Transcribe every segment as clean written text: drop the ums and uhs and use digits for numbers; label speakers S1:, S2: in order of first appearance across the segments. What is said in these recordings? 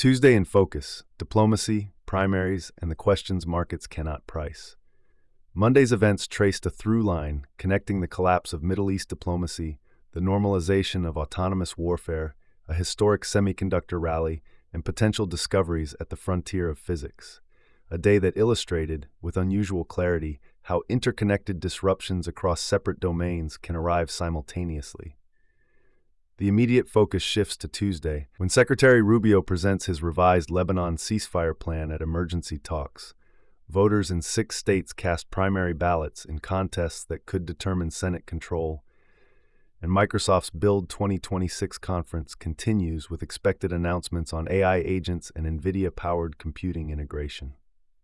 S1: Tuesday in focus: diplomacy, primaries, and the questions markets cannot price. Monday's events traced a through line connecting the collapse of Middle East diplomacy, the normalization of autonomous warfare, a historic semiconductor rally, and potential discoveries at the frontier of physics. A day that illustrated, with unusual clarity, how interconnected disruptions across separate domains can arrive simultaneously. The immediate focus shifts to Tuesday, when Secretary Rubio presents his revised Lebanon ceasefire plan at emergency talks. Voters in 6 states cast primary ballots in contests that could determine Senate control, and Microsoft's Build 2026 conference continues with expected announcements on AI agents and NVIDIA-powered computing integration.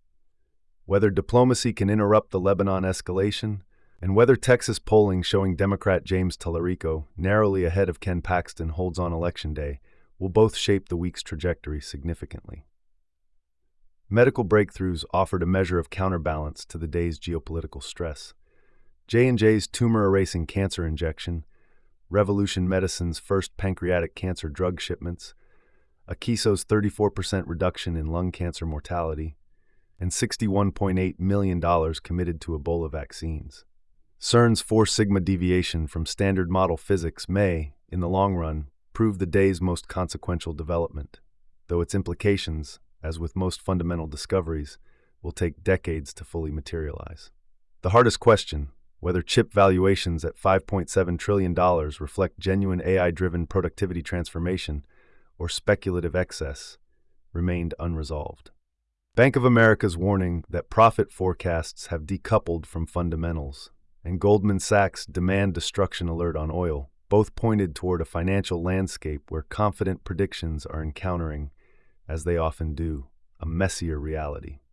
S1: Whether diplomacy can interrupt the Lebanon escalation, and whether Texas polling showing Democrat James Tallarico narrowly ahead of Ken Paxton holds on Election Day will both shape the week's trajectory significantly. Medical breakthroughs offered a measure of counterbalance to the day's geopolitical stress. J&J's tumor-erasing cancer injection, Revolution Medicine's first pancreatic cancer drug shipments, Akeso's 34% reduction in lung cancer mortality, and $61.8 million committed to Ebola vaccines. CERN's 4 sigma deviation from standard model physics may, in the long run, prove the day's most consequential development, though its implications, as with most fundamental discoveries, will take decades to fully materialize. The hardest question, whether chip valuations at $5.7 trillion reflect genuine AI-driven productivity transformation or speculative excess, remained unresolved. Bank of America's warning that profit forecasts have decoupled from fundamentals, and Goldman Sachs' demand destruction alert on oil, both pointed toward a financial landscape where confident predictions are encountering, as they often do, a messier reality.